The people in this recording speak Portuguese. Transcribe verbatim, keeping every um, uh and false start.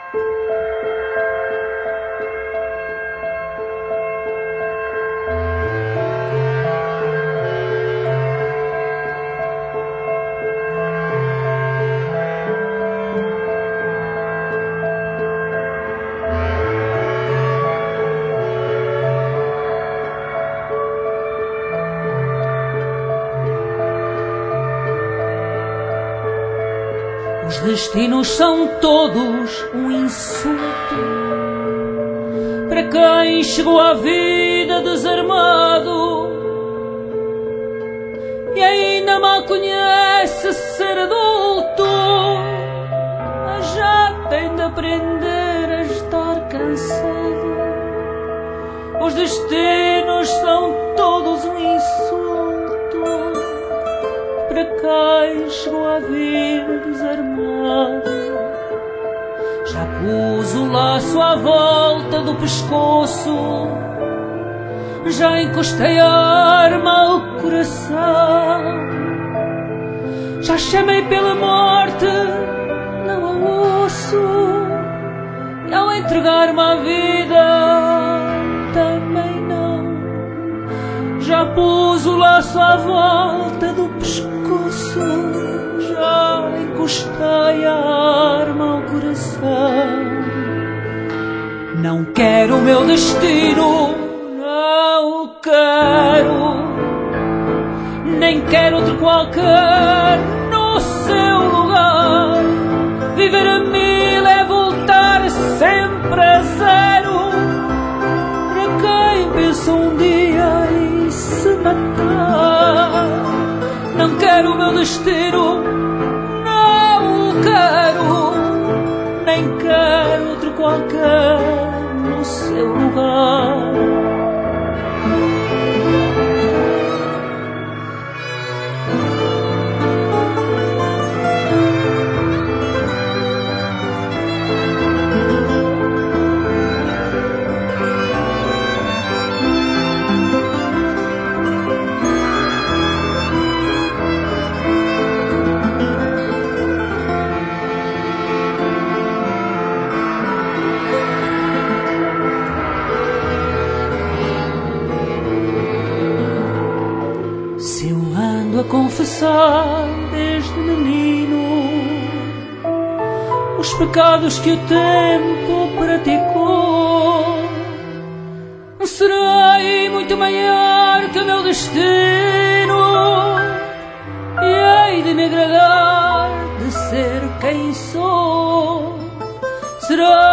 Os destinos são todos um insulto para quem chegou à vida desarmado e ainda mal conhece ser adulto, mas já tem de aprender a estar cansado. Os destinos são todos um insulto para quem chegou à vida desarmado. Já pus o laço à volta do pescoço, já encostei a arma ao coração, já chamei pela morte, não a osso, e ao entregar-me à vida também não. Já pus o laço à volta do pescoço, já encostei a arma ao coração. Não quero o meu destino, não o quero, nem quero outro qualquer no seu lugar. Viver a mil é voltar sempre a zero para quem pensa um dia em se matar. Não quero o meu destino, não o quero, nem quero outro qualquer no seu lugar. Se eu ando a confessar desde menino os pecados que o tempo praticou, serei muito maior que o meu destino e hei de me agradar de ser quem sou. Serei